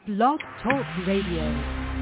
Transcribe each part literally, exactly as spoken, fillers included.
Blog Talk Radio.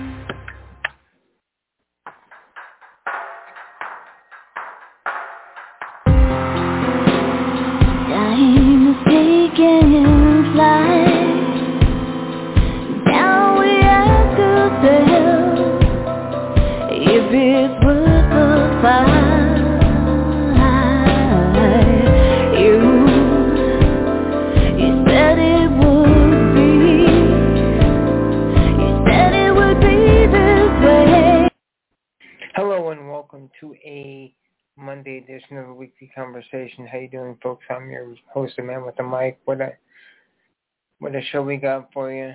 Hello and welcome to a Monday edition of a weekly conversation. How you doing, folks? I'm your host, the man with the mic. What a what a show we got for you.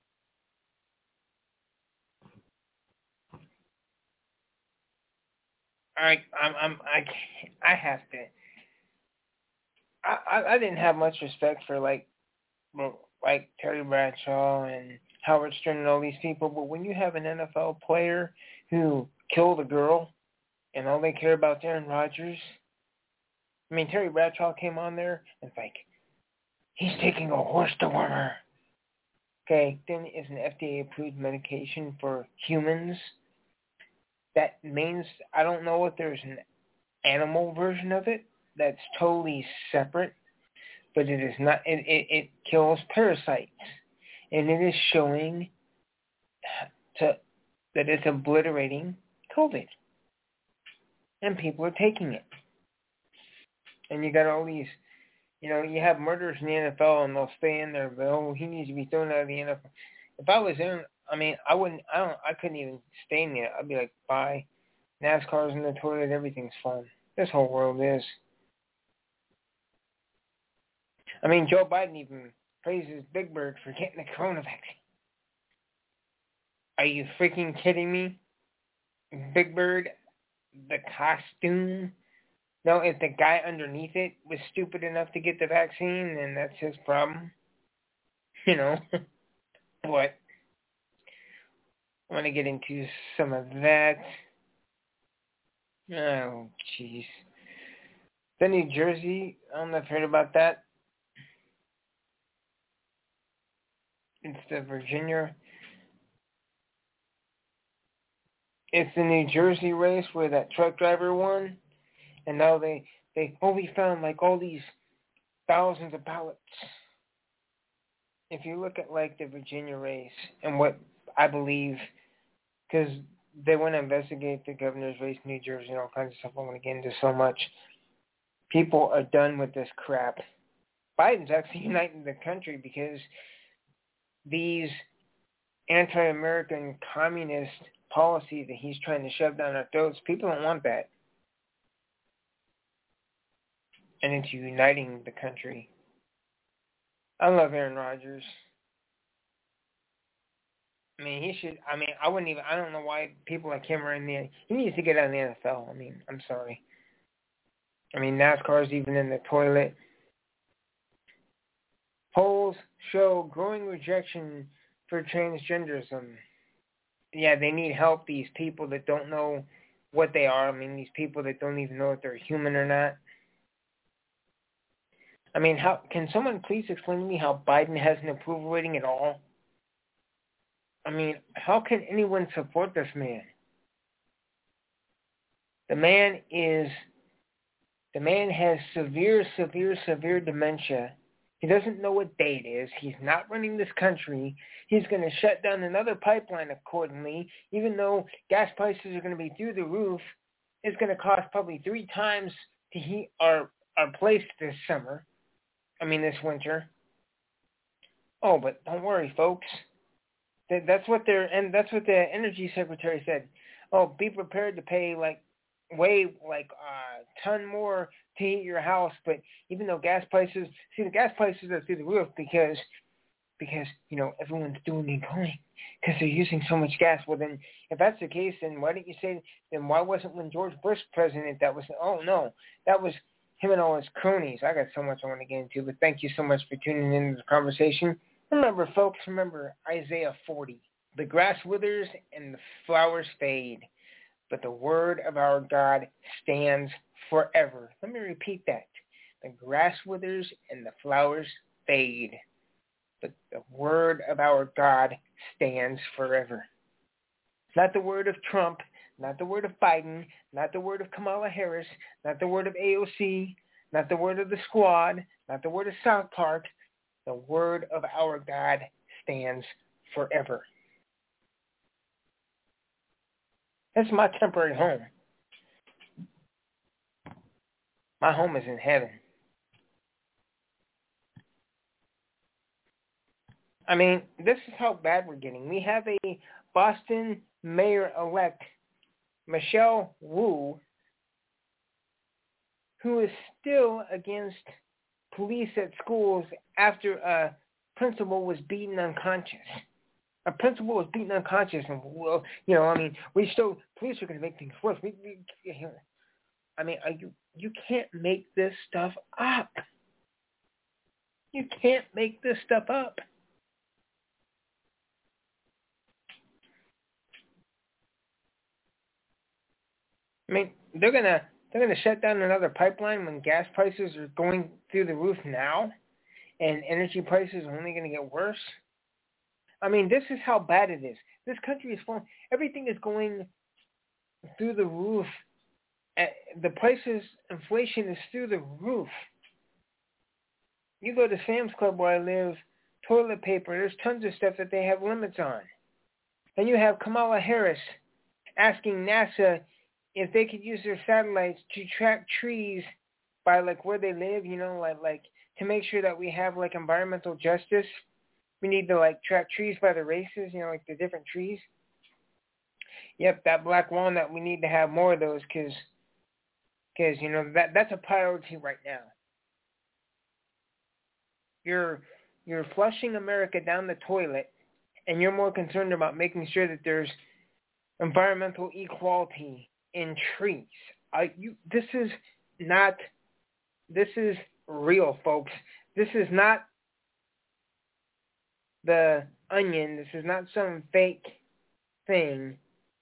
I I'm, I'm I I have to. I, I I didn't have much respect for like like Terry Bradshaw and Howard Stern and all these people, but when you have an N F L player who killed a girl and all they care about is Aaron Rodgers. I mean, Terry Bradshaw came on there and it's like, he's taking a horse dewormer. Okay, then it's an F D A-approved medication for humans. That means, I don't know if there's an animal version of it that's totally separate, but it is not, it, it, it kills parasites. And it is showing to, that it's obliterating COVID. And people are taking it. And you got all these, you know, you have murderers in the N F L and they'll stay in there, but oh, he needs to be thrown out of the N F L. If I was in, I mean, I wouldn't, I don't, I couldn't even stay in there. I'd be like, bye. NASCAR's in the toilet, everything's fun. This whole world is. I mean, Joe Biden even praises Big Bird for getting the corona vaccine. Are you freaking kidding me? Big Bird, the costume. No, if the guy underneath it was stupid enough to get the vaccine, then that's his problem. You know. But I want to get into some of that. Oh, jeez. The New Jersey, I don't know if you've heard about that. It's the Virginia. It's the New Jersey race where that truck driver won. And now they, they only found like all these thousands of ballots. If you look at like the Virginia race and what I believe, because they want to investigate the governor's race in New Jersey and all kinds of stuff. I want to get into so much. People are done with this crap. Biden's actually uniting the country because these anti-American communist policy that he's trying to shove down our throats, people don't want that. And it's uniting the country. I love Aaron Rodgers. I mean, he should, I mean, I wouldn't even, I don't know why people like him are in the, he needs to get out of the N F L. I mean, I'm sorry. I mean, NASCAR's even in the toilet. Polls show growing rejection for transgenderism. Yeah, they need help, these people that don't know what they are. I mean, these people that don't even know if they're human or not. I mean, how can someone please explain to me how Biden has an approval rating at all? I mean, how can anyone support this man? The man is, the man has severe, severe, severe dementia. He doesn't know what day it is. He's not running this country. He's going to shut down another pipeline accordingly, even though gas prices are going to be through the roof. It's going to cost probably three times to heat our, our place this summer. I mean, this winter. Oh, but don't worry, folks. That, that's what they're, and that's what the energy secretary said. Oh, be prepared to pay like way like a uh, ton more to heat your house. But even though gas prices, see, the gas prices are through the roof because, because you know everyone's doing and going because they're using so much gas. Well, then, if that's the case, then why didn't you say? Then why wasn't when George Bush president? That was oh no, that was him and all his cronies. I got so much I want to get into, but thank you so much for tuning into the conversation. Remember, folks, remember Isaiah forty. The grass withers and the flowers fade, but the word of our God stands forever. Let me repeat that. The grass withers and the flowers fade, but the word of our God stands forever. Not the word of Trump, not the word of Biden, not the word of Kamala Harris, not the word of A O C, not the word of the Squad, not the word of South Park. The word of our God stands forever. That's my temporary home. My home is in heaven. I mean, this is how bad we're getting. We have a Boston mayor-elect, Michelle Wu, who is still against police at schools after a principal was beaten unconscious. A principal was beaten unconscious, and well, you know, I mean, we still police are going to make things worse. We, we, I mean, are you you can't make this stuff up. You can't make this stuff up. I mean, they're gonna they're gonna shut down another pipeline when gas prices are going through the roof now, and energy prices are only gonna get worse. I mean, this is how bad it is. This country is falling. Everything is going through the roof. The prices, inflation is through the roof. You go to Sam's Club where I live, toilet paper, there's tons of stuff that they have limits on. And you have Kamala Harris asking NASA if they could use their satellites to track trees by like where they live, you know, like like to make sure that we have like environmental justice. We need to like track trees by the races, you know, like the different trees. Yep, that black walnut, we need to have more of those because, cause, you know, that that's a priority right now. You're you're flushing America down the toilet, and you're more concerned about making sure that there's environmental equality in trees. I, you, this is not, this is real, folks. This is not the Onion. This is not some fake thing.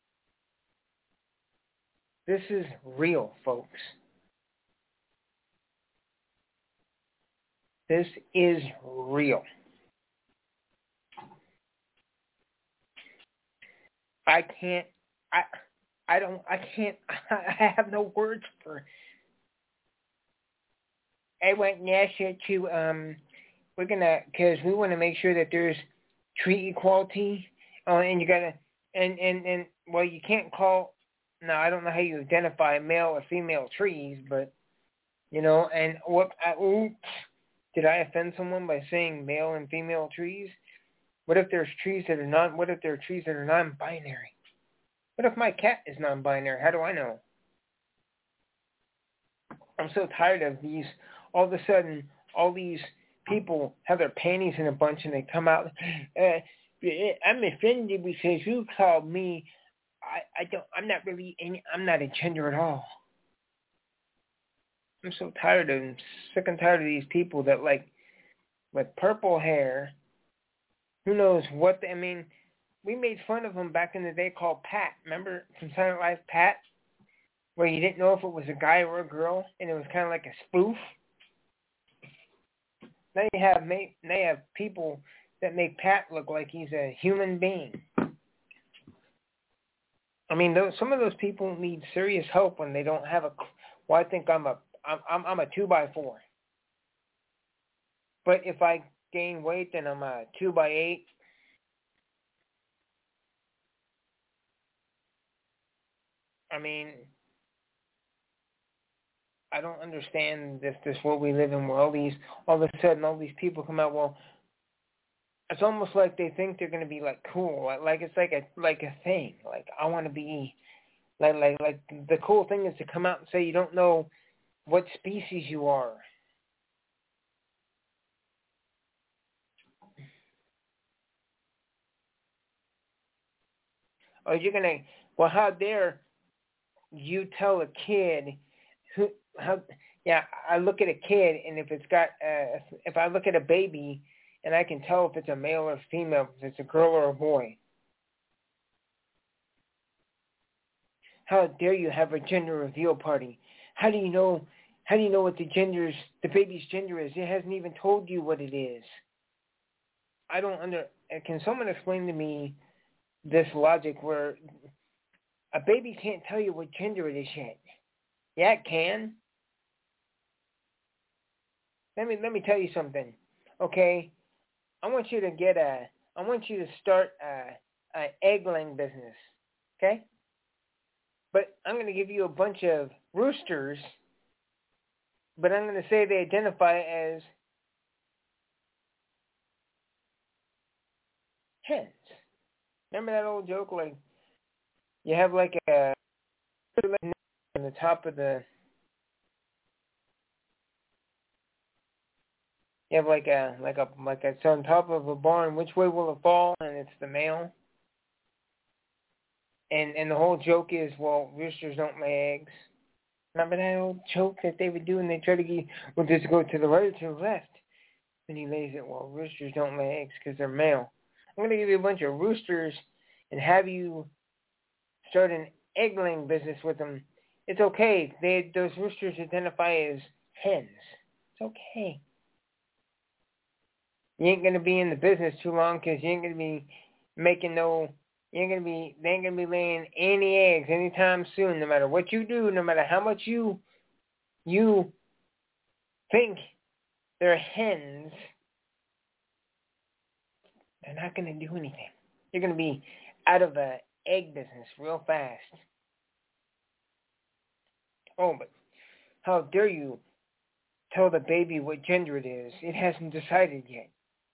This is real, folks. This is real. I can't, I, I don't, I can't, I have no words for. I want NASA to, um, we're gonna, cause we want to make sure that there's tree equality, uh, and you gotta, and, and, and, well, you can't call, no, I don't know how you identify male or female trees, but, you know, and what, I, oops, did I offend someone by saying male and female trees? What if there's trees that are non, what if there are trees that are non-binary? What if my cat is non-binary? How do I know? I'm so tired of these, all of a sudden, all these people have their panties in a bunch and they come out, uh, I'm offended because you called me, I, I don't, I'm not really, any, I'm not a gender at all. I'm so tired of, sick and tired of these people that like, with purple hair, who knows what, they, I mean, we made fun of him back in the day called Pat. Remember from Silent Night Live, Pat? Where you didn't know if it was a guy or a girl, and it was kind of like a spoof. Now you have now you have people that make Pat look like he's a human being. I mean, those, some of those people need serious help when they don't have a. Well, I think I'm a I'm I'm, I'm a two by four. But if I gain weight, then I'm a two by eight. I mean, I don't understand this this world we live in where all these all of a sudden all these people come out. Well, it's almost like they think they're gonna be like cool, like, like it's like a like a thing. Like I want to be like like like the cool thing is to come out and say you don't know what species you are. Or you're gonna well, how dare you tell a kid who how yeah I look at a kid and if it's got uh, if I look at a baby and I can tell if it's a male or female, if it's a girl or a boy. How dare you have a gender reveal party? How do you know how do you know what the gender's the baby's gender is? It hasn't even told you what it is. I don't under. Can someone explain to me this logic where a baby can't tell you what gender it is yet? Yeah, it can. Let me let me tell you something. Okay, I want you to get a. I want you to start a, a egg laying business. Okay, but I'm going to give you a bunch of roosters, but I'm going to say they identify as hens. Remember that old joke? Like you have like a on the top of the. You have like a like a like it's on top of a barn. Which way will it fall? And it's the male. And and the whole joke is, well, roosters don't lay eggs. Remember that old joke that they would do, and they try to get, well, just go to the right or to the left. And he lays it, well, roosters don't lay eggs because they're male. I'm going to give you a bunch of roosters and have you start an egg laying business with them. It's okay. They those roosters identify as hens. It's okay. You ain't going to be in the business too long because you ain't going to be making no, you ain't going to be, they ain't going to be laying any eggs anytime soon, no matter what you do, no matter how much you, you think they're hens, they're not going to do anything. You're going to be out of the egg business real fast. Oh, but how dare you tell the baby what gender it is? It hasn't decided yet.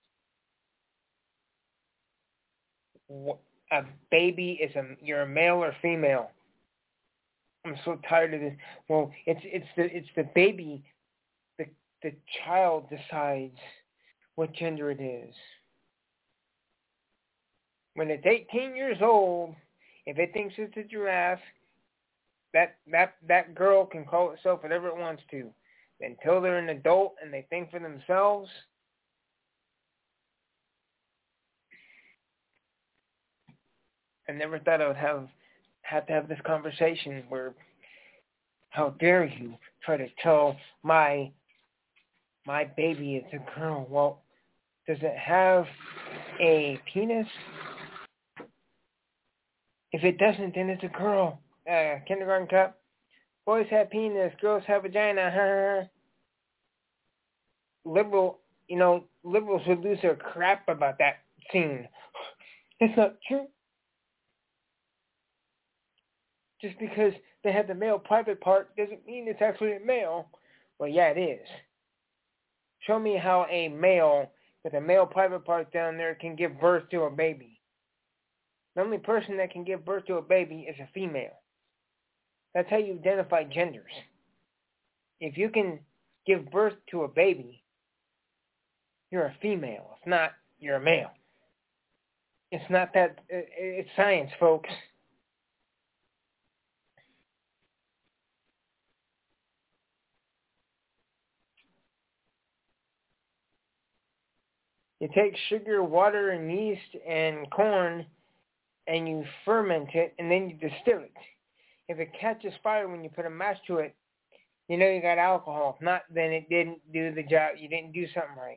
A baby is a you're a male or female. I'm so tired of this. Well, it's it's the it's the baby, the the child decides what gender it is. When it's eighteen years old, if it thinks it's a giraffe, that that that girl can call itself whatever it wants to. Until they're an adult and they think for themselves. I never thought I would have have to have this conversation where, how dare you try to tell my my baby it's a girl? Well, does it have a penis? If it doesn't, then it's a girl. Uh, kindergarten cup. Boys have penis, girls have vagina. Liberal, you know, liberals would lose their crap about that scene. It's not true. Just because they have the male private part doesn't mean it's actually a male. Well, yeah, it is. Show me how a male with a male private part down there can give birth to a baby. The only person that can give birth to a baby is a female. That's how you identify genders. If you can give birth to a baby, you're a female. If not, you're a male. It's not that, it's science, folks. You take sugar, water, and yeast and corn, and you ferment it, and then you distill it. If it catches fire when you put a match to it, you know you got alcohol. If not, then it didn't do the job. You didn't do something right.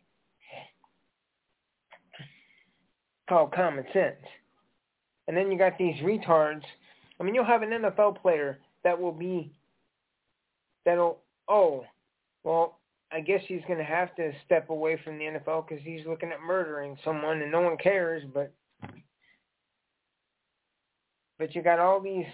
It's called common sense. And then you got these retards. I mean, you'll have an N F L player that will be, that'll, oh, well, I guess he's going to have to step away from the N F L because he's looking at murdering someone and no one cares, but but you got all these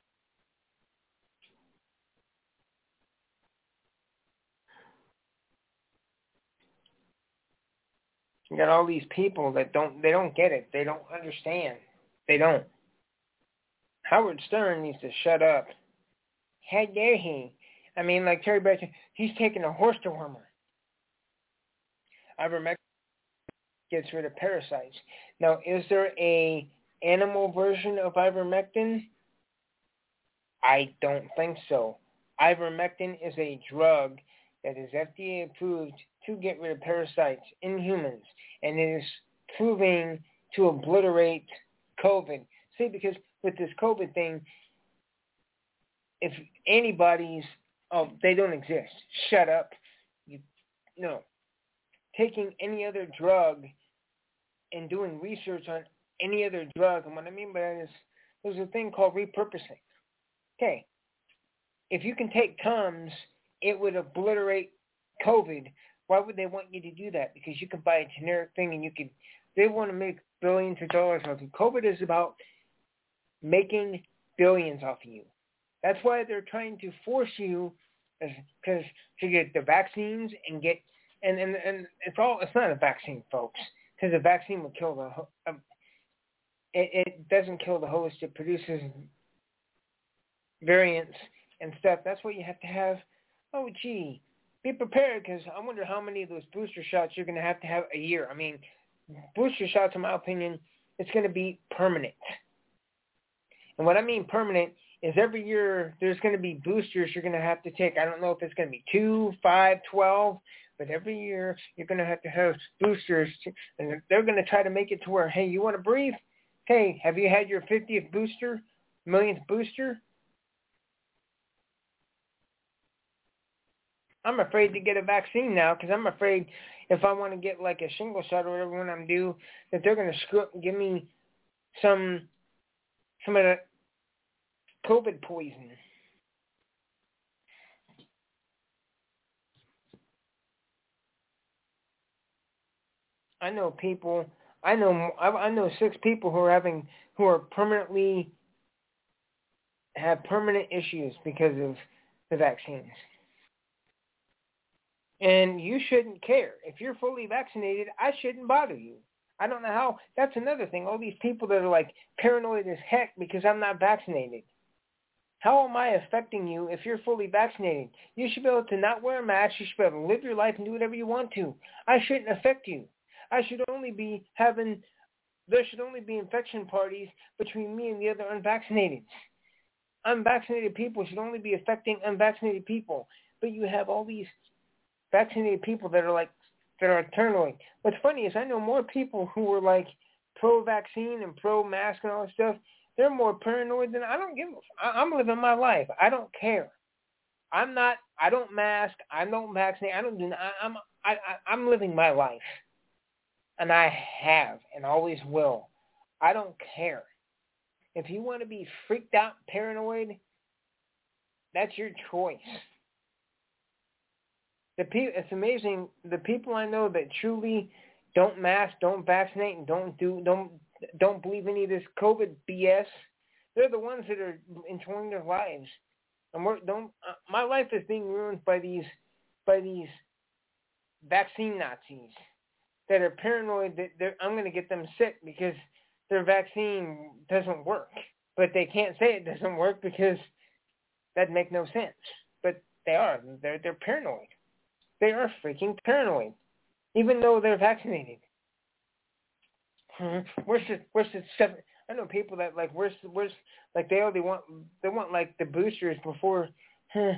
you got all these people that don't they don't get it. They don't understand. They don't. Howard Stern needs to shut up. How dare he? I mean, like Terry Bradshaw, he's taking a horse dewormer. Ivermectin gets rid of parasites. Now, is there a animal version of ivermectin? I don't think so. Ivermectin is a drug that is F D A approved to get rid of parasites in humans, and it is proving to obliterate COVID. See, because with this COVID thing, if antibodies, oh, they don't exist. Shut up. You no. Taking any other drug in doing research on any other drug. And what I mean by that is there's a thing called repurposing. Okay, if you can take Tums, it would obliterate COVID. Why would they want you to do that? Because you can buy a generic thing and you can, they want to make billions of dollars off you. COVID is about making billions off of you. That's why they're trying to force you because to get the vaccines and get, and, and, and it's all, it's not a vaccine, folks, because a vaccine will kill the, um, it, it doesn't kill the host. It produces variants and stuff. That's what you have to have. Oh, gee, be prepared because I wonder how many of those booster shots you're going to have to have a year. I mean, booster shots, in my opinion, it's going to be permanent. And what I mean permanent is every year there's going to be boosters you're going to have to take. I don't know if it's going to be two, five, twelve, but every year you're going to have to have boosters. To, and they're going to try to make it to where, hey, you want to breathe? Hey, have you had your fiftieth booster, millionth booster? I'm afraid to get a vaccine now because I'm afraid if I want to get like a shingle shot or whatever when I'm due, that they're going to screw up and give me some some of the COVID poison. I know people. I know. I know six people who are having who are permanently have permanent issues because of the vaccines. And you shouldn't care. If you're fully vaccinated, I shouldn't bother you. I don't know how. That's another thing. All these people that are like paranoid as heck because I'm not vaccinated. How am I affecting you if you're fully vaccinated? You should be able to not wear a mask. You should be able to live your life and do whatever you want to. I shouldn't affect you. I should only be having, there should only be infection parties between me and the other unvaccinated. Unvaccinated people should only be affecting unvaccinated people. But you have all these vaccinated people that are like, that are paranoid. What's funny is I know more people who were like pro-vaccine and pro-mask and all that stuff. They're more paranoid than I don't give a, I'm living my life. I don't care. I'm not, I don't mask. I don't vaccinate. I don't do, I, I'm, I, I, I'm living my life. And I have and always will. I don't care. If you want to be freaked out, paranoid, that's your choice. The pe- it's amazing. The people I know that truly don't mask, don't vaccinate, and don't do don't don't believe any of this COVID B S. They're the ones that are enjoying their lives. And we're, don't. Uh, my life is being ruined by these by these vaccine Nazis that are paranoid that they're, I'm going to get them sick because their vaccine doesn't work. But they can't say it doesn't work because that makes no sense. But they are. They're they're paranoid. They are freaking paranoid, even though they're vaccinated. Where's the where's the seven? I know people that like where's where's like they only want they want like the boosters before. Huh.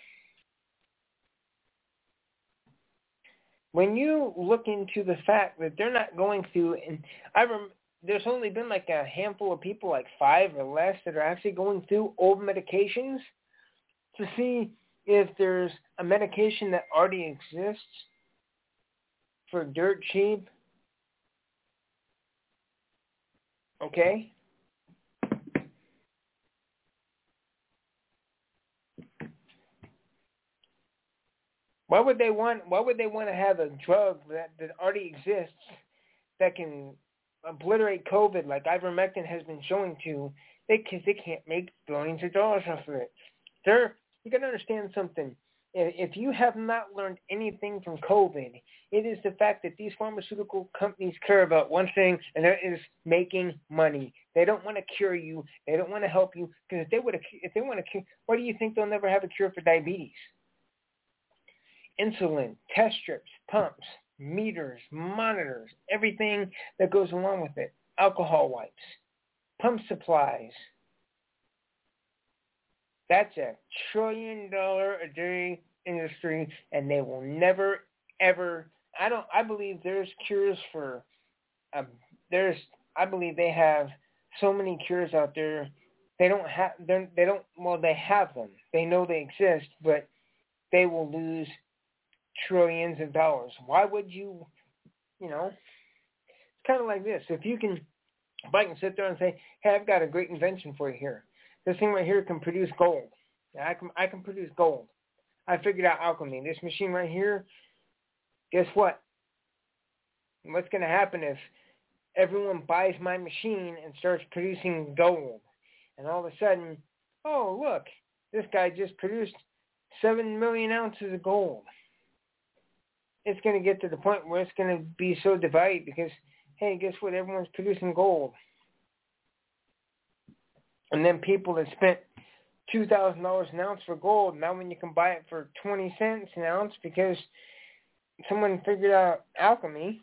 When you look into the fact that they're not going through, and I rem, there's only been like a handful of people, like five or less, that are actually going through old medications to see if there's a medication that already exists for dirt cheap. Okay? Why would they want why would they want to have a drug that, that already exists that can obliterate COVID like ivermectin has been showing to? They because they can't make billions of dollars off of it. They're you got to understand something. If you have not learned anything from COVID, it is the fact that these pharmaceutical companies care about one thing, and that is making money. They don't want to cure you. They don't want to help you because if they would, if they want to cure, why do you think they'll never have a cure for diabetes? Insulin, test strips, pumps, meters, monitors, everything that goes along with it. Alcohol wipes, pump supplies. That's a trillion dollar a day industry, and they will never, ever. I don't. I believe there's cures for. Um, there's. I believe they have so many cures out there. They don't have. They don't. Well, they have them. They know they exist, but they will lose trillions of dollars. Why would you? You know. It's kind of like this. If you can, if I can sit there and say, hey, I've got a great invention for you here. This thing right here can produce gold. Yeah, I can, I can produce gold. I figured out alchemy. This machine right here, guess what? What's going to happen if everyone buys my machine and starts producing gold? And all of a sudden, oh, look, this guy just produced seven million ounces of gold. It's going to get to the point where it's going to be so divided because, hey, guess what? Everyone's producing gold. And then people that spent two thousand dollars an ounce for gold, now when you can buy it for twenty cents an ounce because someone figured out alchemy,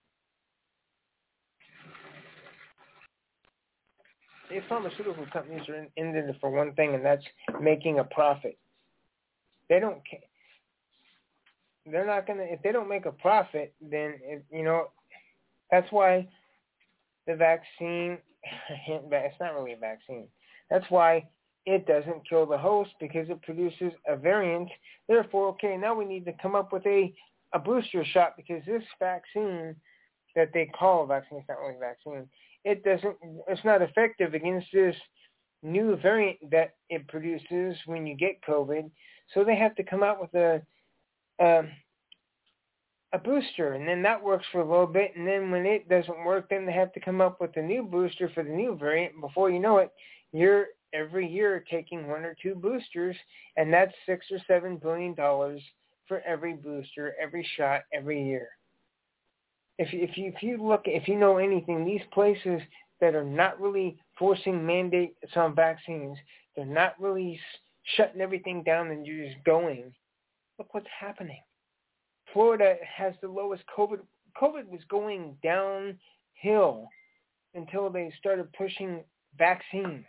the pharmaceutical companies are in, in it for one thing, and that's making a profit. They don't care. They're not going to, if they don't make a profit, then, it, you know, that's why the vaccine, it's not really a vaccine. That's why it doesn't kill the host because it produces a variant. Therefore, okay, now we need to come up with a, a booster shot because this vaccine that they call a vaccine, it's not really a vaccine, it doesn't, it's not effective against this new variant that it produces when you get COVID. So they have to come out with a, a, a booster, and then that works for a little bit, and then when it doesn't work, then they have to come up with a new booster for the new variant. Before you know it, you're every year taking one or two boosters, and that's six or seven billion dollars for every booster, every shot, every year. If if you if you look if you know anything, these places that are not really forcing mandates on vaccines, they're not really shutting everything down and you're just going. Look what's happening. Florida has the lowest COVID. COVID was going downhill until they started pushing vaccines.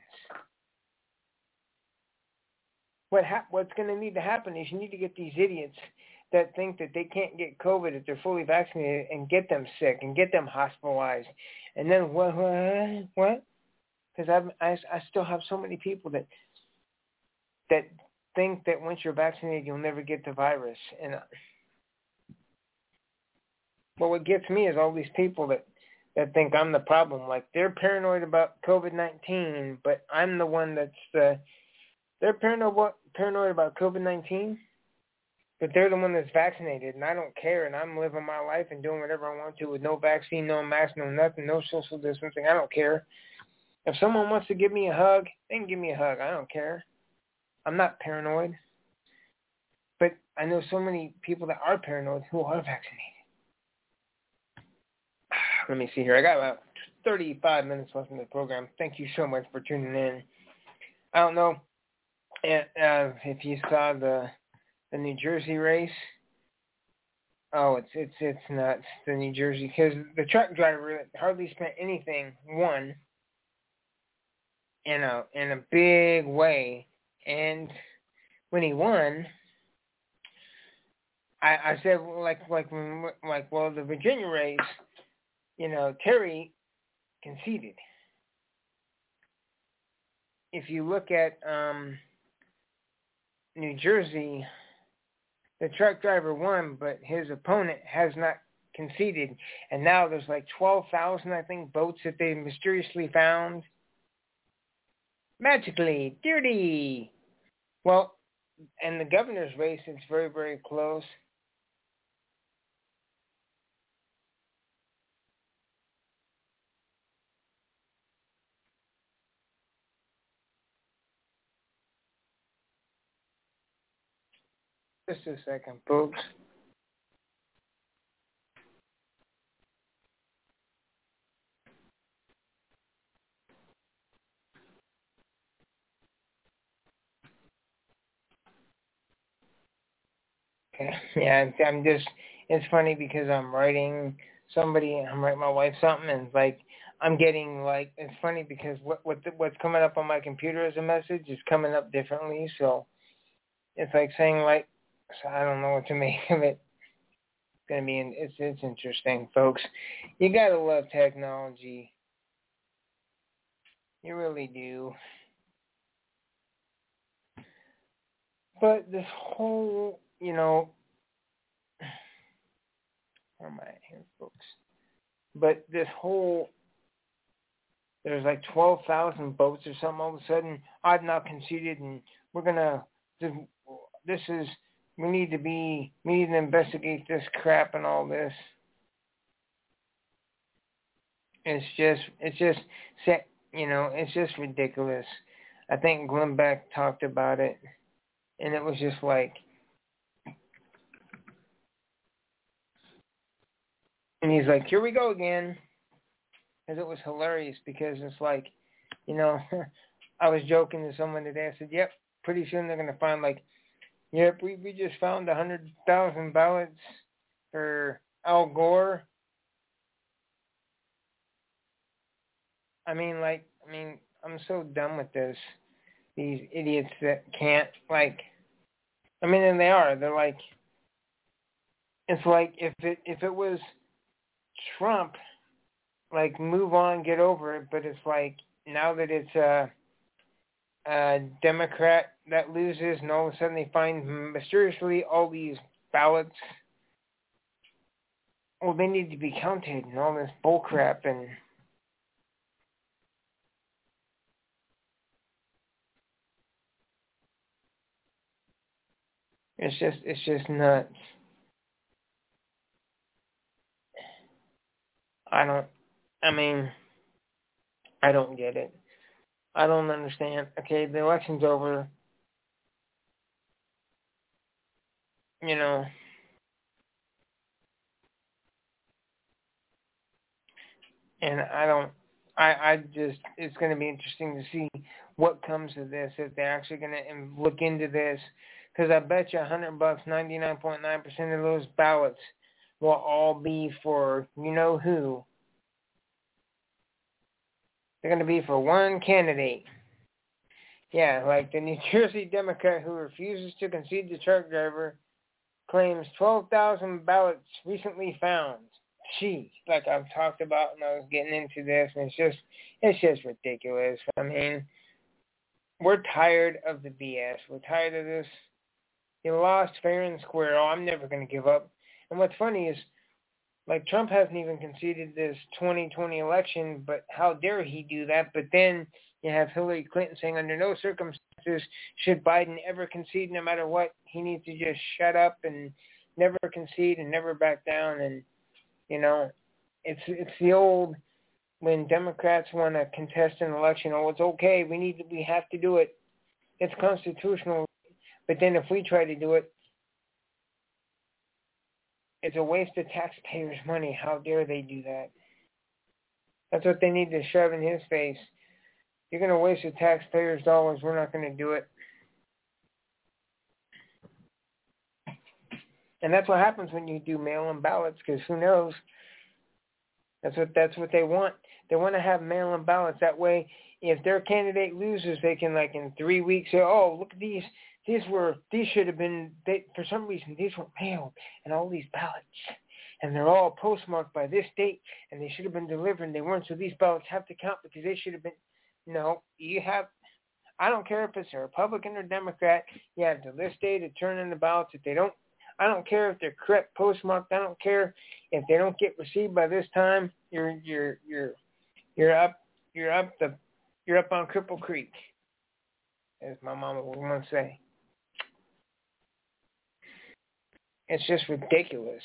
What ha- what's going to need to happen is you need to get these idiots that think that they can't get COVID if they're fully vaccinated and get them sick and get them hospitalized. And then what? What? What? Because I I still have so many people that that think that once you're vaccinated you'll never get the virus. And well, what gets me is all these people that, that think I'm the problem. Like they're paranoid about COVID nineteen, but I'm the one that's the. They're paranoid paranoid about COVID nineteen. But they're the one that's vaccinated, and I don't care, and I'm living my life and doing whatever I want to with no vaccine, no mask, no nothing, no social distancing. I don't care. If someone wants to give me a hug, they can give me a hug. I don't care. I'm not paranoid. But I know so many people that are paranoid who are vaccinated. Let me see here. I got about thirty-five minutes left in the program. Thank you so much for tuning in. I don't know uh, if you saw the... the New Jersey race. Oh, it's it's it's nuts. The New Jersey, because the truck driver hardly spent anything. Won in a in a big way, and when he won, I, I said like like like well the Virginia race, you know, Terry conceded. If you look at um, New Jersey. The truck driver won, but his opponent has not conceded. And now there's like twelve thousand, I think, votes that they mysteriously found. Magically. Dirty. Well, and the governor's race, it's very, very close. Just a second, folks. Okay. Yeah, I'm just, it's funny because I'm writing somebody, I'm writing my wife something, and it's like, I'm getting like, it's funny because what, what what's coming up on my computer as a message is coming up differently, so it's like saying like, so I don't know what to make of it. It's gonna be, it's it's interesting, folks. You gotta love technology. You really do. But this whole, you know, where am I here, folks? But this whole, there's like twelve thousand votes or something. All of a sudden, I've now conceded, and we're gonna. This is. We need to be. We need to investigate this crap and all this. It's just. It's just. You know. It's just ridiculous. I think Glenn Beck talked about it, and it was just like. And he's like, "Here we go again," because it was hilarious. Because it's like, you know, I was joking to someone today. I said, "Yep, pretty soon they're gonna find like." Yep, we, we just found one hundred thousand ballots for Al Gore. I mean, like, I mean, I'm so done with this. These idiots that can't, like, I mean, and they are. They're like, it's like if it if it was Trump, like, move on, get over it. But it's like now that it's a, a Democrat that loses, and all of a sudden they find mysteriously all these ballots. Well, they need to be counted and all this bullcrap, and it's just it's just nuts. I don't. I mean, I don't get it. I don't understand. Okay, the election's over. You know, and I don't. I I just. It's going to be interesting to see what comes of this. If they're actually going to look into this, because I bet you a hundred bucks, ninety-nine point nine percent of those ballots will all be for you know who. They're going to be for one candidate. Yeah, like the New Jersey Democrat who refuses to concede the truck driver claims twelve thousand ballots recently found. Gee, like I've talked about and I was getting into this, and it's just, it's just ridiculous. I mean, we're tired of the B S. We're tired of this. You lost fair and square. Oh, I'm never going to give up. And what's funny is, like, Trump hasn't even conceded this twenty twenty election, but how dare he do that? But then you have Hillary Clinton saying under no circumstances should Biden ever concede no matter what. He needs to just shut up and never concede and never back down. And, you know, it's it's the old, when Democrats want to contest an election, oh, it's okay, we need to, we have to do it. It's constitutional. But then if we try to do it, it's a waste of taxpayers' money. How dare they do that? That's what they need to shove in his face. You're going to waste the taxpayers' dollars. We're not going to do it. And that's what happens when you do mail-in ballots, because who knows? That's what that's what they want. They want to have mail-in ballots. That way, if their candidate loses, they can, like, in three weeks say, oh, look at these. These were, these should have been, they, for some reason, these were mailed, and all these ballots, and they're all postmarked by this date, and they should have been delivered, and they weren't, so these ballots have to count because they should have been. No, you have, I don't care if it's a Republican or Democrat, you have to this day to turn in the ballots. If they don't, I don't care if they're correct postmarked, I don't care if they don't get received by this time, you're, you're, you're, you're up, you're up the, you're up on Cripple Creek, as my mama would once say. It's just ridiculous.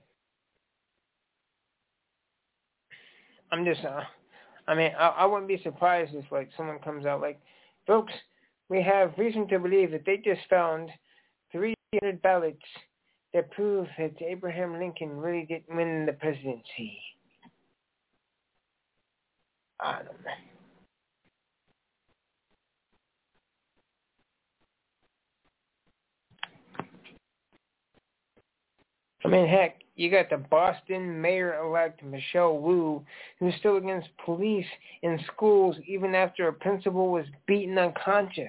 I'm just, uh, I mean, I, I wouldn't be surprised if, like, someone comes out like, folks, we have reason to believe that they just found three hundred ballots that prove that Abraham Lincoln really didn't win the presidency. I don't know. I mean, heck, you got the Boston mayor-elect Michelle Wu, who's still against police in schools even after a principal was beaten unconscious.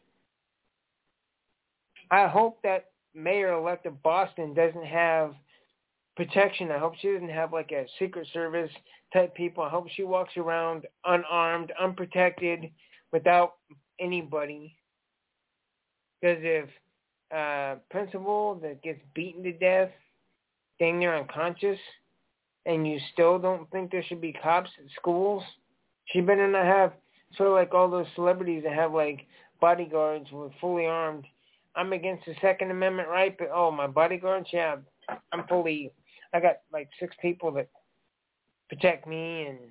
I hope that mayor-elect of Boston doesn't have protection. I hope she doesn't have, like, a Secret Service type people. I hope she walks around unarmed, unprotected, without anybody. Because if a principal that gets beaten to death, staying there unconscious, and you still don't think there should be cops at schools? She better not have sort of like all those celebrities that have like bodyguards with fully armed. I'm against the Second Amendment right, but oh, my bodyguards, yeah, I'm fully, I got like six people that protect me, and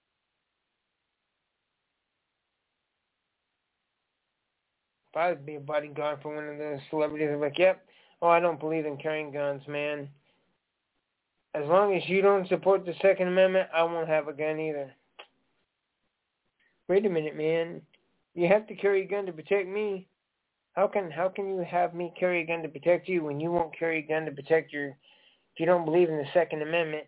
if I would be a bodyguard for one of those celebrities, I'm like, yep, oh, I don't believe in carrying guns, man. As long as you don't support the Second Amendment, I won't have a gun either. Wait a minute, man. You have to carry a gun to protect me. How can how can you have me carry a gun to protect you when you won't carry a gun to protect your, if you don't believe in the Second Amendment?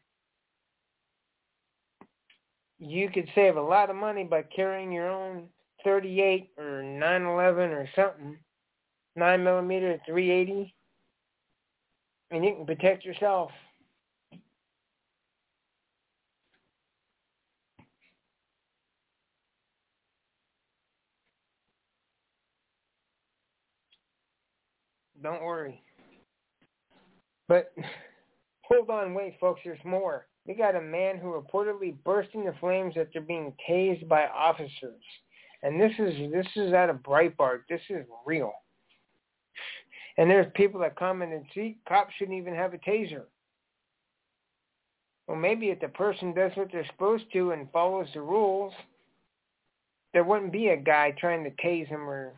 You could save a lot of money by carrying your own thirty-eight or nine eleven or something, nine millimeter three eighty, and you can protect yourself. Don't worry. But hold on, wait, folks, there's more. We got a man who reportedly burst into flames after being tased by officers. And this is this is out of Breitbart. This is real. And there's people that commented, see, cops shouldn't even have a taser. Well, maybe if the person does what they're supposed to and follows the rules, there wouldn't be a guy trying to tase him or...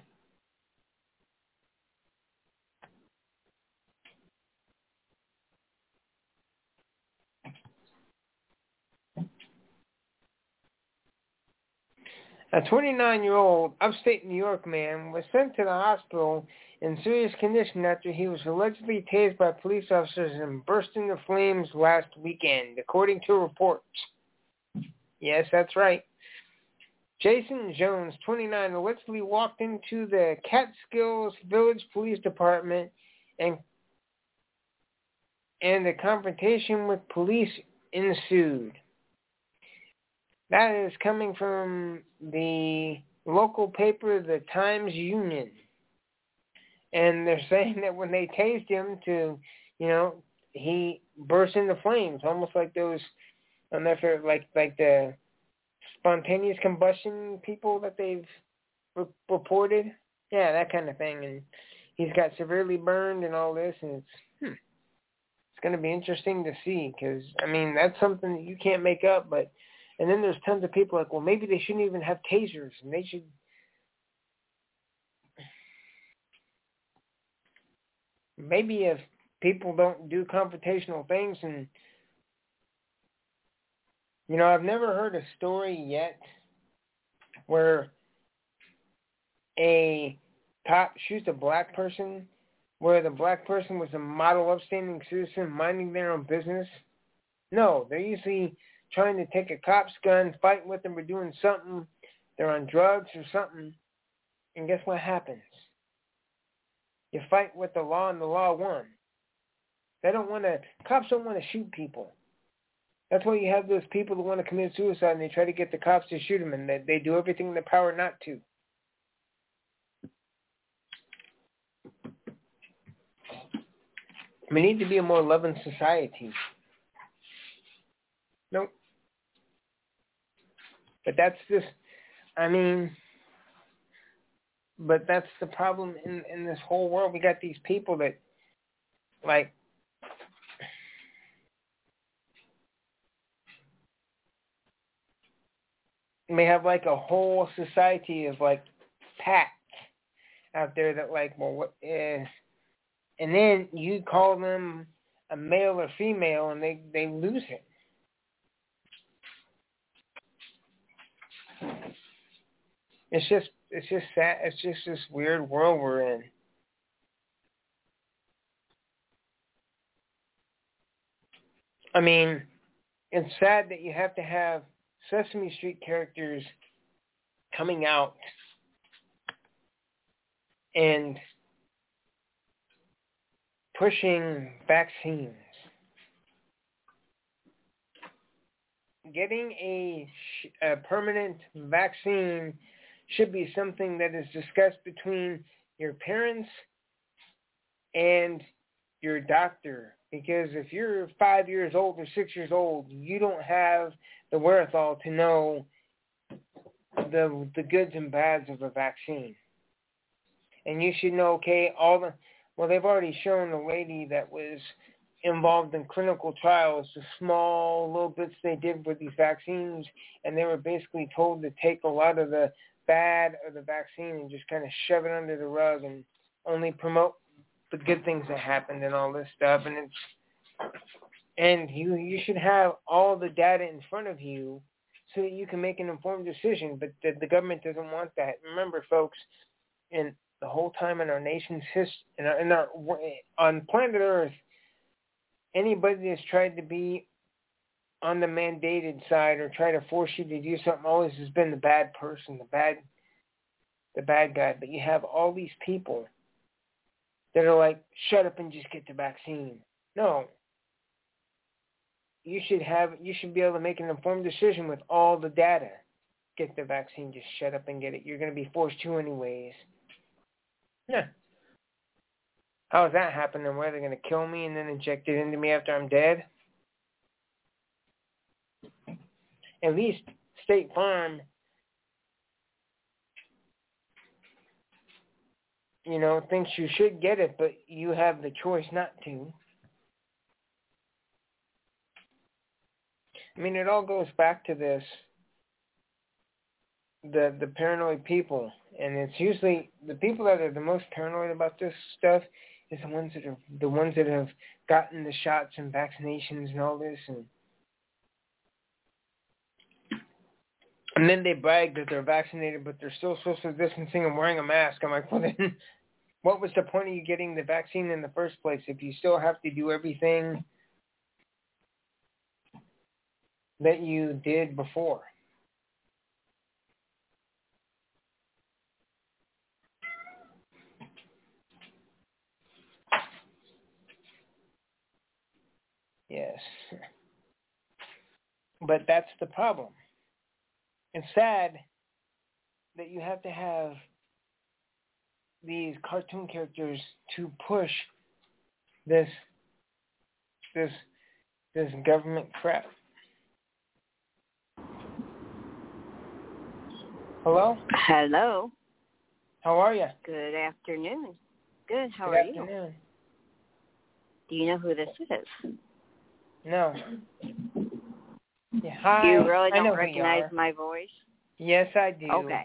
A twenty-nine-year-old upstate New York man was sent to the hospital in serious condition after he was allegedly tased by police officers and burst into flames last weekend, according to reports. Yes, that's right. Jason Jones, twenty-nine, allegedly walked into the Catskills Village Police Department and and the confrontation with police ensued. That is coming from the local paper, the Times-Union. And they're saying that when they tased him to, you know, he burst into flames, almost like those, I'm not sure, like, like the spontaneous combustion people that they've re- reported. Yeah, that kind of thing. And he's got severely burned and all this, and it's, hmm, it's going to be interesting to see because, I mean, that's something that you can't make up, but and then there's tons of people like, well, maybe they shouldn't even have tasers, and they should. Maybe if people don't do confrontational things, and you know, I've never heard a story yet where a cop shoots a black person, where the black person was a model upstanding citizen minding their own business. No, they're usually trying to take a cop's gun, fighting with them, or doing something. They're on drugs or something. And guess what happens? You fight with the law, and the law won. They don't want to, cops don't want to shoot people. That's why you have those people that want to commit suicide, and they try to get the cops to shoot them, and they, they do everything in their power not to. We need to be a more loving society. Nope. But that's just, I mean, but that's the problem in, in this whole world. We got these people that, like, may have, like, a whole society of, like, packs out there that, like, well, what is, and then you call them a male or female, and they, they lose it. It's just, it's just sad. It's just this weird world we're in. I mean, it's sad that you have to have Sesame Street characters coming out and pushing vaccines. Getting a, a permanent vaccine should be something that is discussed between your parents and your doctor Because if you're five years old or six years old, you don't have the wherewithal to know the the goods and bads of a vaccine. And you should know, okay, all the, well, they've already shown a lady that was involved in clinical trials, the small little bits they did with these vaccines, and they were basically told to take a lot of the bad of the vaccine and just kind of shove it under the rug and only promote the good things that happened and all this stuff. And it's, and you you should have all the data in front of you so that you can make an informed decision. But the, the government doesn't want that. Remember, folks, in the whole time in our nation's history, in our, in our on planet Earth, anybody that's tried to be on the mandated side or try to force you to do something always has been the bad person, the bad, the bad guy. But you have all these people that are like, shut up and just get the vaccine. No. You should have, you should be able to make an informed decision with all the data. Get the vaccine, just shut up and get it. You're going to be forced to anyways. Yeah. How is that happening? Where they're going to kill me and then inject it into me after I'm dead? At least State Farm, you know, thinks you should get it, but you have the choice not to. I mean, it all goes back to this, the the paranoid people. And it's usually the people that are the most paranoid about this stuff is the ones that are the ones that have gotten the shots and vaccinations and all this, and and then they brag that they're vaccinated, but they're still social distancing and wearing a mask. I'm like, well then, what was the point of you getting the vaccine in the first place if you still have to do everything that you did before? Yes. But that's the problem. It's sad that you have to have these cartoon characters to push this this this government crap. Hello? Hello. How are you? Good afternoon. Good. How Good are afternoon. you? Do you know who this is? No. Yeah, hi. You really I know don't who recognize you are. my voice? Yes, I do. Okay.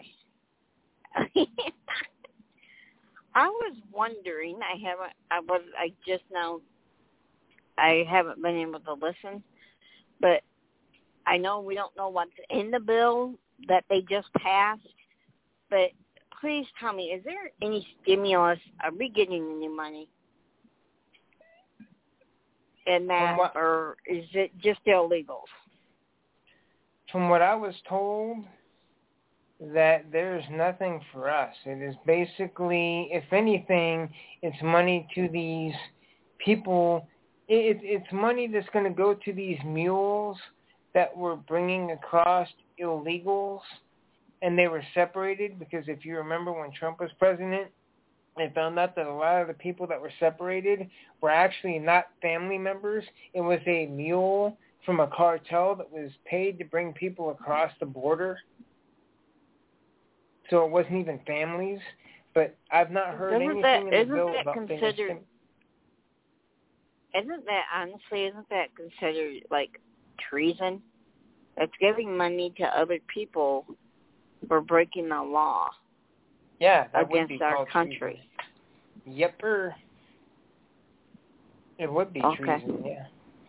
I was wondering. I haven't. I was. I just now. I haven't been able to listen, but I know we don't know what's in the bill that they just passed. But please tell me, is there any stimulus? Are we getting any money in that, what, or is it just illegals? From what I was told, that there's nothing for us. It is basically, if anything, it's money to these people. It, it's money that's going to go to these mules that were bringing across illegals, and they were separated because if you remember when Trump was president, they found out that a lot of the people that were separated were actually not family members. It was a mule from a cartel that was paid to bring people across the border. So it wasn't even families. But I've not heard isn't anything that, in the isn't bill that about considered? Isn't that honestly? Isn't that considered like treason? That's giving money to other people for breaking the law. Yeah, that against would be our called country. Treason. Yepper. It would be okay. treason, yeah.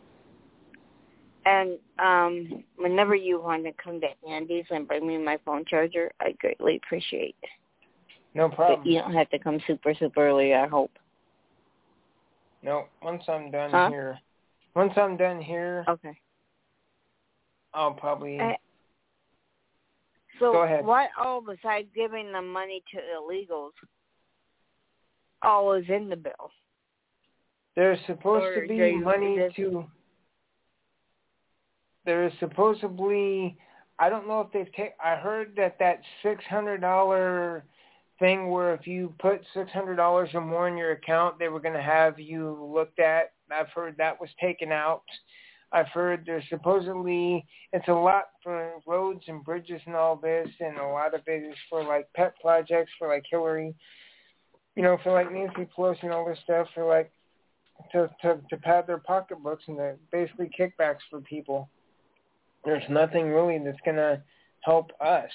And um, whenever you want to come to Andy's and bring me my phone charger, I greatly appreciate it. No problem. But you don't have to come super, super early, I hope. No, once I'm done huh? here. Once I'm done here, okay. I'll probably... Uh, so Go ahead. what all besides giving the money to illegals all is in the bill? There's supposed or to be they, money this, to... There is supposedly... I don't know if they've taken... I heard that that six hundred dollars thing where if you put six hundred dollars or more in your account, they were going to have you looked at I've heard that was taken out. I've heard there's supposedly, it's a lot for roads and bridges and all this, and a lot of it is for, like, pet projects for, like, Hillary, you know, for, like, Nancy Pelosi and all this stuff, for, like, to, to, to pad their pocketbooks and the basically kickbacks for people. There's nothing really that's going to help us.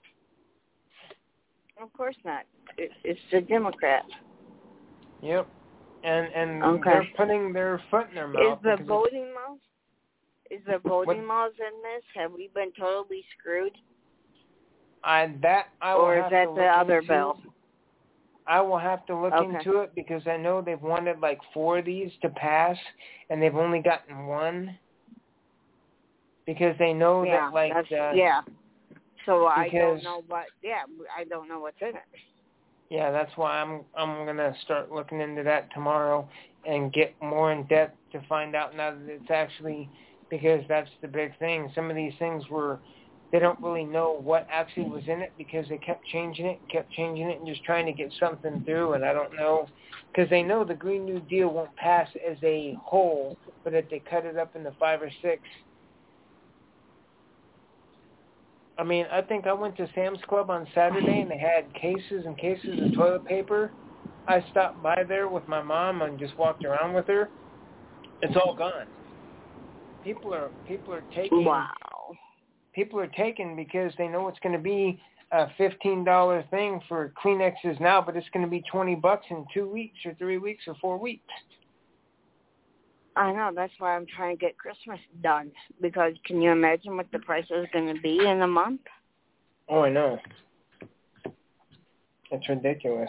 Of course not. It, it's the Democrats. Yep. And and okay. they're putting their foot in their mouth. Is the voting laws? Is the voting what, laws in this? Have we been totally screwed? I that I will or have is that to the look other into. bill? I will have to look okay. into it because I know they've wanted like four of these to pass, and they've only gotten one. Because they know yeah, that like that's, uh, yeah. So because, I don't know what. Yeah, I don't know what's in it. Yeah, that's why I'm I'm gonna start looking into that tomorrow and get more in depth to find out now that it's actually, because that's the big thing. Some of these things were, they don't really know what actually was in it because they kept changing it, kept changing it, and just trying to get something through. And I don't know, because they know the Green New Deal won't pass as a whole, but if they cut it up into five or six. I mean, I think I went to Sam's Club on Saturday and they had cases and cases of toilet paper. I stopped by there with my mom and just walked around with her. It's all gone. People are people are taking. Wow. People are taking because they know it's going to be a fifteen dollar thing for Kleenexes now, but it's going to be twenty bucks in two weeks or three weeks or four weeks. I know. That's why I'm trying to get Christmas done. Because can you imagine what the price is going to be in a month? Oh, I know. It's ridiculous.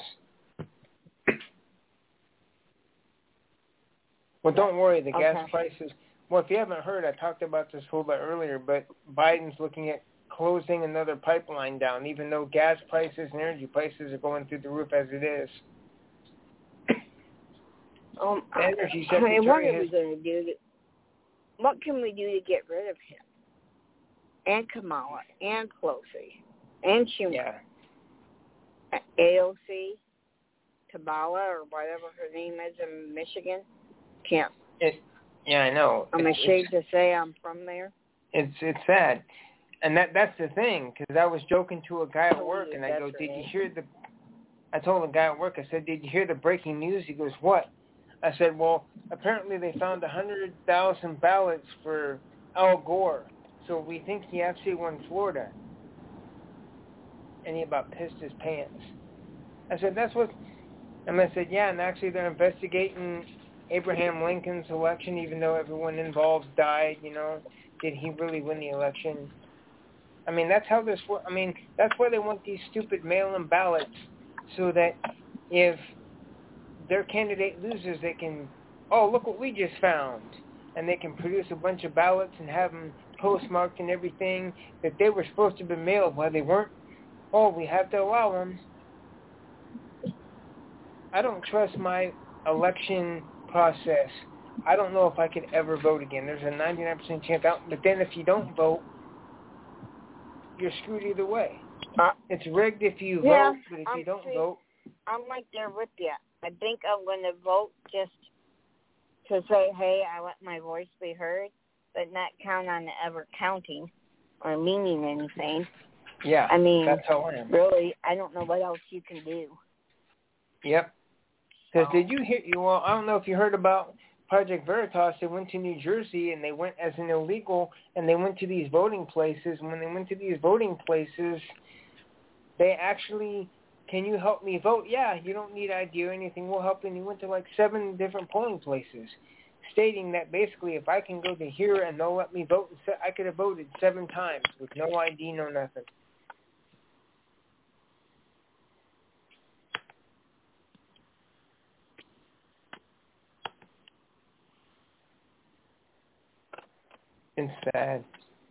Well, don't worry. The okay. gas prices. Well, if you haven't heard, I talked about this a little bit earlier, but Biden's looking at closing another pipeline down, even though gas prices and energy prices are going through the roof as it is. Um, the energy I mean, what are has, we going to do? To, what can we do to get rid of him? And Kamala, and Pelosi, and Schumer, yeah. A O C, Kamala, or whatever her name is in Michigan. Can't. It, yeah, I know. I'm it's, ashamed it's, to say I'm from there. It's it's sad, and that that's the thing. Because I was joking to a guy at work, and I go, "Did you hear the?" I told a guy at work, I said, "Did you hear the breaking news?" He goes, "What?" I said, "Well, apparently they found a hundred thousand ballots for Al Gore, so we think he actually won Florida." And he about pissed his pants. I said, "That's what," and I said, "Yeah, and actually they're investigating Abraham Lincoln's election, even though everyone involved died, you know. Did he really win the election?" I mean, that's how this works. I mean, that's why they want these stupid mail-in ballots, so that if their candidate loses, they can, oh, look what we just found. And they can produce a bunch of ballots and have them postmarked and everything that they were supposed to be mailed while they weren't. Oh, we have to allow them. I don't trust my election process. I don't know if I could ever vote again. There's a ninety-nine percent chance out. But then if you don't vote, you're screwed either way. Uh, it's rigged if you yeah, vote, but if I'm, you don't see, vote. I'm right there with you. I think I'm going to vote just to say, hey, I let my voice be heard, but not count on it ever counting or meaning anything. Yeah, I mean, that's how I am. Really, I don't know what else you can do. Yep. Because So. did you hear, well, I don't know if you heard about Project Veritas. They went to New Jersey and they went as an illegal, and they went to these voting places. And when they went to these voting places, they actually, can you help me vote? Yeah, you don't need I D or anything. We'll help you. And he went to like seven different polling places, stating that basically if I can go to here and they'll let me vote, I could have voted seven times with no I D, no nothing. It's sad.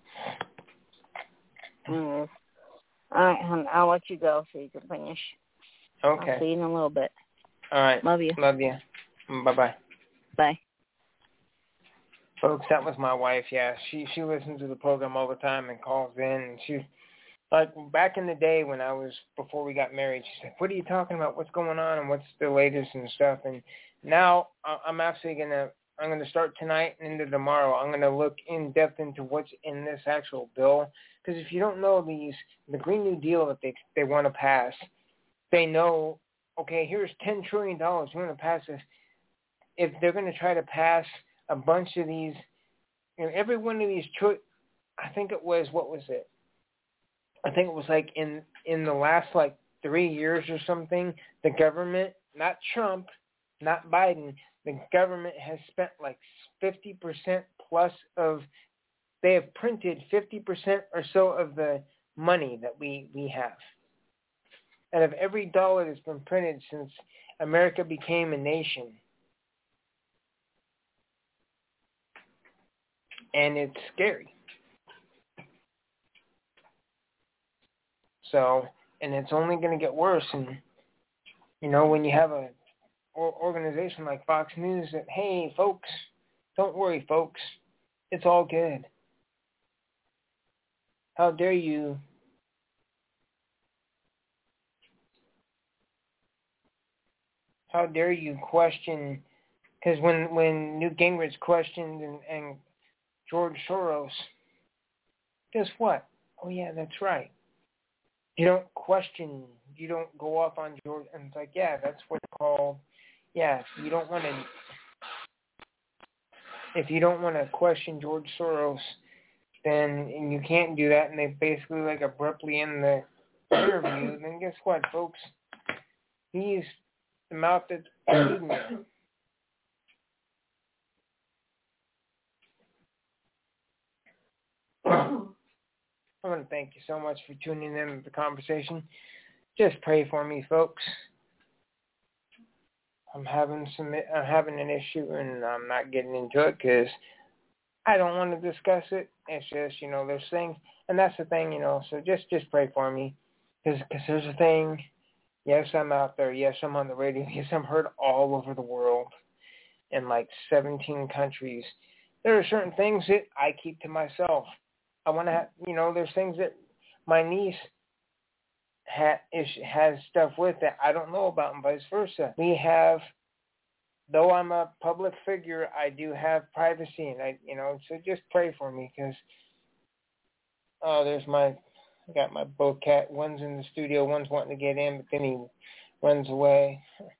Mm. All right, hon, I'll let you go so you can finish. Okay. I'll see you in a little bit. All right. Love you. Love you. Bye-bye. Bye. Folks, that was my wife, yeah. She she listens to the program all the time and calls in. And she, like, back in the day when I was, before we got married, she said, what are you talking about? What's going on and what's the latest and stuff? And now I'm actually going to, I'm going to start tonight and into tomorrow. I'm going to look in depth into what's in this actual bill. Because if you don't know these, the Green New Deal that they they want to pass, they know, okay, here's ten trillion dollars. We're going to pass this. If they're going to try to pass a bunch of these, you know, every one of these, I think it was, what was it? I think it was like in, in the last like three years or something, the government, not Trump, not Biden, the government has spent like fifty percent plus of, they have printed fifty percent or so of the money that we, we have. Out of every dollar that's been printed since America became a nation. And it's scary. So, and it's only going to get worse. And, you know, when you have a organization like Fox News that, hey, folks, don't worry, folks, it's all good. How dare you how dare you question, because when, when Newt Gingrich questioned and, and George Soros, guess what? Oh, yeah, that's right. You don't question, you don't go off on George, and it's like, yeah, that's what's called, yeah, you don't want to, if you don't want to question George Soros, then and you can't do that, and they basically like abruptly end the interview, then guess what, folks? He's the mouth that's feeding you. I want to thank you so much for tuning in to the conversation. Just pray for me, folks. I'm having some, I'm having an issue, and I'm not getting into it because I don't want to discuss it. It's just, you know, there's things, and that's the thing, you know. So just, just pray for me, because there's a thing. Yes, I'm out there. Yes, I'm on the radio. Yes, I'm heard all over the world in like seventeen countries. There are certain things that I keep to myself. I want to have, you know, there's things that my niece ha, is, has stuff with that I don't know about, and vice versa. We have, though I'm a public figure, I do have privacy, and I, you know, so just pray for me, because, oh, there's my, I got my both cat, one's in the studio, one's wanting to get in, but then he runs away.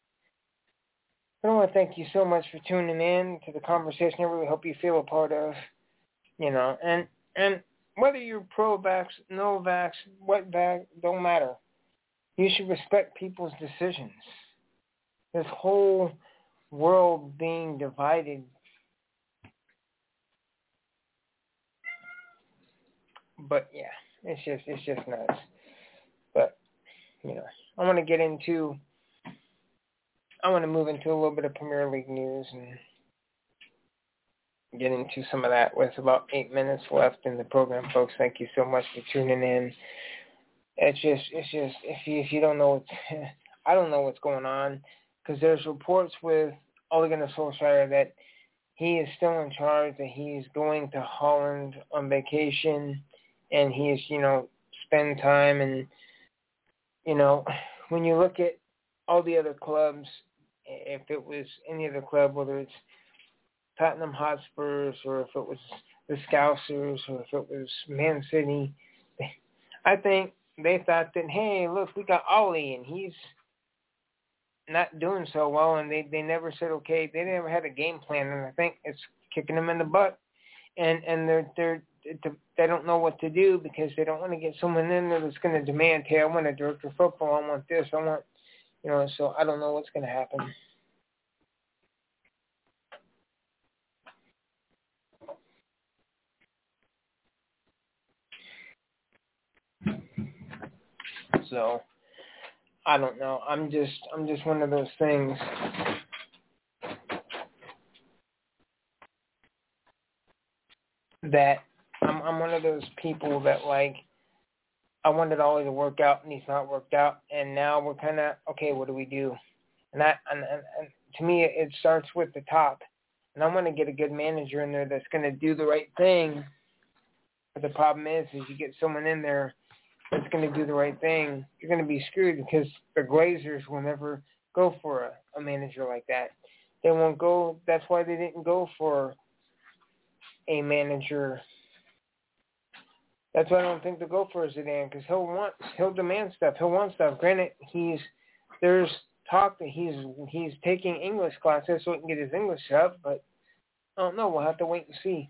I want to thank you so much for tuning in to the conversation. I really hope you feel a part of, you know, and, and, whether you're pro-vax, no-vax, what-vax, don't matter. You should respect people's decisions. This whole world being divided. But yeah, it's just it's just nuts. But, you know, I want to get into, I want to move into a little bit of Premier League news and get into some of that with about eight minutes left in the program, folks. Thank you so much for tuning in. It's just, it's just, if you if you don't know, what's, I don't know what's going on, because there's reports with Ole Gunnar Solskjaer that he is still in charge, that he's going to Holland on vacation, and he's, you know, spend time, and, you know, when you look at all the other clubs, if it was any other club, whether it's Tottenham Hotspurs, or if it was the Scousers, or if it was Man City, I think they thought that, hey, look, we got Ollie, and he's not doing so well, and they, they never said, okay, they never had a game plan, and I think it's kicking them in the butt, and and they're they're they don't know what to do, because they don't want to get someone in there that's going to demand, hey, I want a director of football, I want this, I want, you know, so I don't know what's going to happen. So I don't know. I'm just I'm just one of those things that I'm I'm one of those people that, like, I wanted Ollie to work out, and he's not worked out, and now we're kind of, okay, what do we do? And that and, and, and to me, it starts with the top, and I want to get a good manager in there that's going to do the right thing. But the problem is, is you get someone in there that's going to do the right thing, you're going to be screwed, because the Glazers will never go for a, a manager like that. They won't go. That's why they didn't go for a manager. That's why I don't think they'll go for Zidane, because he'll want, he'll demand stuff. He'll want stuff. Granted, he's there's talk that he's he's taking English classes so he can get his English up, but I don't know. We'll have to wait and see.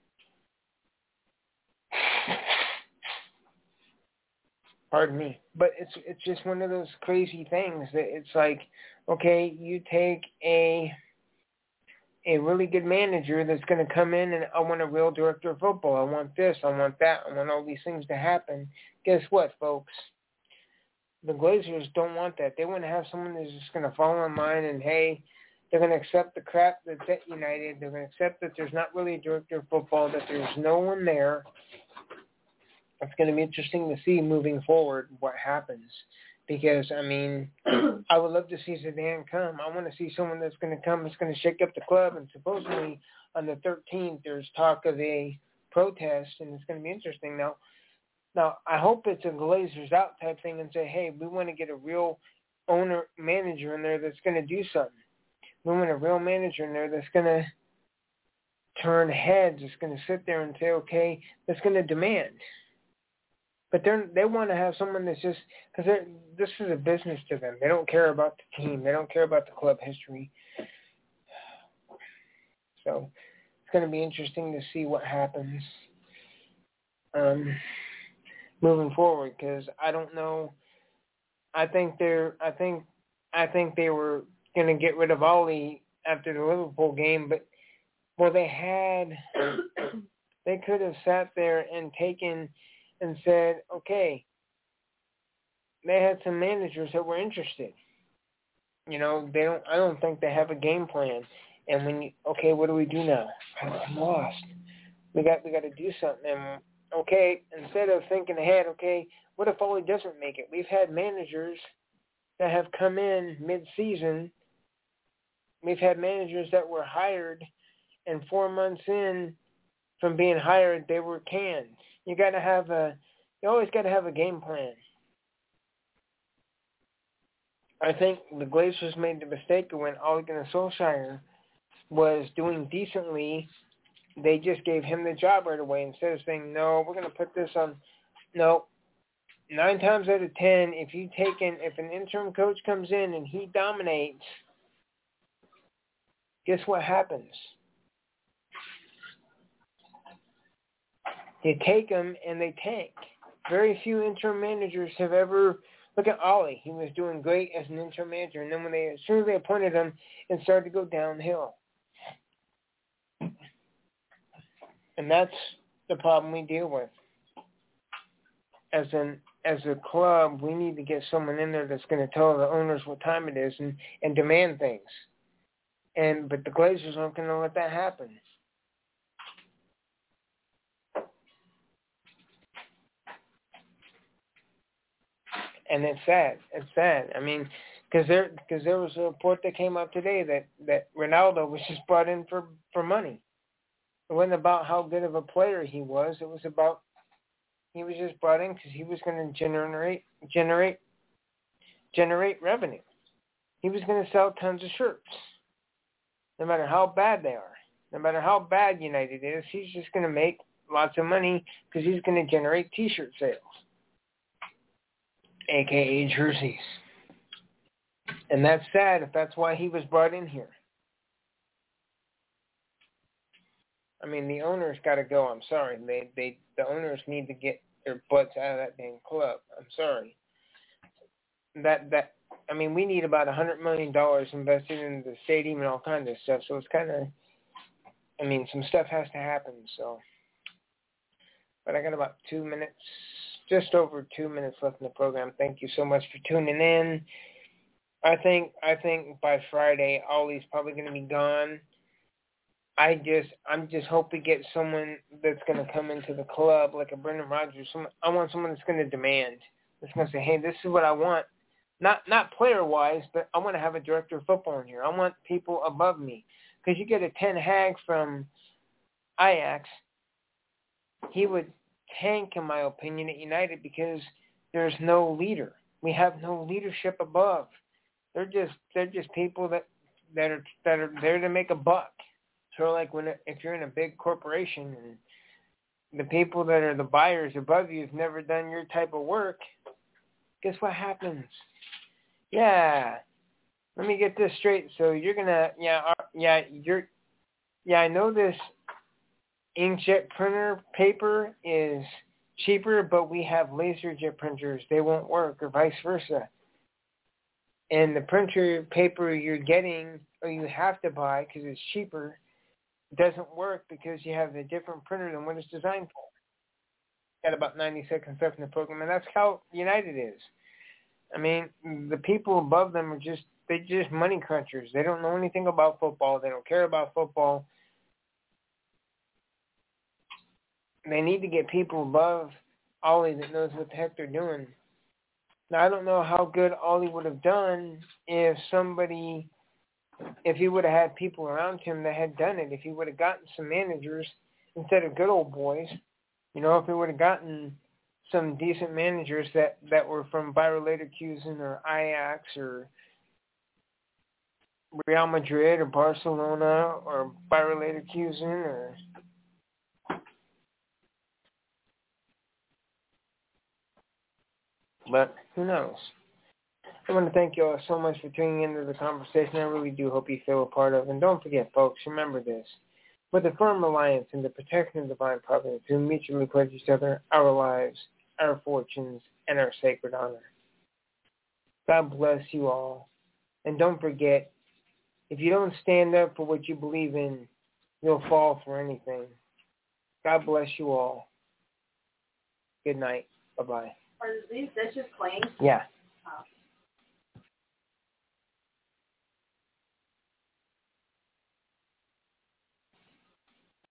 Pardon me, but it's it's just one of those crazy things that it's like, okay, you take a a really good manager that's going to come in and I want a real director of football. I want this. I want that. I want all these things to happen. Guess what, folks? The Glazers don't want that. They want to have someone that's just going to fall in line and, hey, they're going to accept the crap that's at United. They're going to accept that there's not really a director of football, that there's no one there. It's going to be interesting to see moving forward what happens. Because, I mean, I would love to see Zidane come. I want to see someone that's going to come that's going to shake up the club. And supposedly on the thirteenth, there's talk of a protest, and it's going to be interesting. Now, now I hope it's a Glazers out type thing and say, hey, we want to get a real owner, manager in there that's going to do something. We want a real manager in there that's going to turn heads, that's going to sit there and say, okay, that's going to demand. But they they want to have someone that's just, because this is a business to them. They don't care about the team. They don't care about the club history. So it's going to be interesting to see what happens um, moving forward. Because I don't know. I think they're. I think. I think they were going to get rid of Ollie after the Liverpool game, but well, they had. They could have sat there and taken. And said, okay, they had some managers that were interested. You know, they don't. I don't think they have a game plan. And when you, okay, what do we do now? I'm lost. We got we got to do something. And okay, instead of thinking ahead, okay, what if Ollie doesn't make it? We've had managers that have come in mid-season. We've had managers that were hired, and four months in from being hired, they were canned. You got to have a, you always got to have a game plan. I think the Glazers made the mistake of when Ole Gunnar Solskjaer was doing decently, they just gave him the job right away instead of saying, no, we're going to put this on. No, nine times out of ten, if you take in, if an interim coach comes in and he dominates, guess what happens? You take them and they tank. Very few interim managers have ever. Look at Ollie. He was doing great as an interim manager, and then when they, as soon as they appointed him, it started to go downhill. And that's the problem we deal with. As an as a club, we need to get someone in there that's going to tell the owners what time it is and, and demand things. And but the Glazers aren't going to let that happen. And it's sad. It's sad. I mean, because there, because there was a report that came up today that, that Ronaldo was just brought in for, for money. It wasn't about how good of a player he was. It was about he was just brought in because he was going to generate generate generate revenue. He was going to sell tons of shirts, no matter how bad they are, no matter how bad United is. He's just going to make lots of money because he's going to generate T-shirt sales. A K A jerseys. And that's sad if that's why he was brought in here. I mean, the owners got to go. I'm sorry. They, they, the owners need to get their butts out of that damn club. I'm sorry. That, that, I mean, we need about one hundred million dollars invested in the stadium and all kinds of stuff. So it's kind of, I mean, some stuff has to happen. So, but I got about two minutes. Just over two minutes left in the program. Thank you so much for tuning in. I think I think by Friday, Ollie's probably going to be gone. I just I'm just hope we get someone that's going to come into the club like a Brendan Rodgers. Someone, I want someone that's going to demand. That's going to say, hey, this is what I want. Not not player wise, but I want to have a director of football in here. I want people above me because you get a Ten Hag from Ajax, he would tank, in my opinion, at United because there's no leader. We have no leadership above. They're just they're just people that that are that are there to make a buck. So like when if you're in a big corporation and the people that are the buyers above you have never done your type of work, guess what happens? Yeah, let me get this straight. So you're gonna yeah uh, yeah you're yeah I know this inkjet printer paper is cheaper, but we have laserjet printers. They won't work, or vice versa. And the printer paper you're getting, or you have to buy because it's cheaper, doesn't work because you have a different printer than what it's designed for. Got about ninety seconds left in the program, and that's how United is. I mean, the people above them are just, they're just money crunchers. They don't know anything about football. They don't care about football. They need to get people above Ollie that knows what the heck they're doing. Now, I don't know how good Ollie would have done if somebody, if he would have had people around him that had done it, if he would have gotten some managers instead of good old boys, you know, if he would have gotten some decent managers that, that were from Bayer Leverkusen or Ajax or Real Madrid or Barcelona or Bayer Leverkusen or... But who knows? I want to thank you all so much for tuning into the conversation. I really do hope you feel a part of it. And don't forget, folks, remember this. With a firm alliance in the protection of divine providence, we mutually pledge each other our lives, our fortunes, and our sacred honor. God bless you all. And don't forget, if you don't stand up for what you believe in, you'll fall for anything. God bless you all. Good night. Bye-bye. Are these dishes clean? Yeah.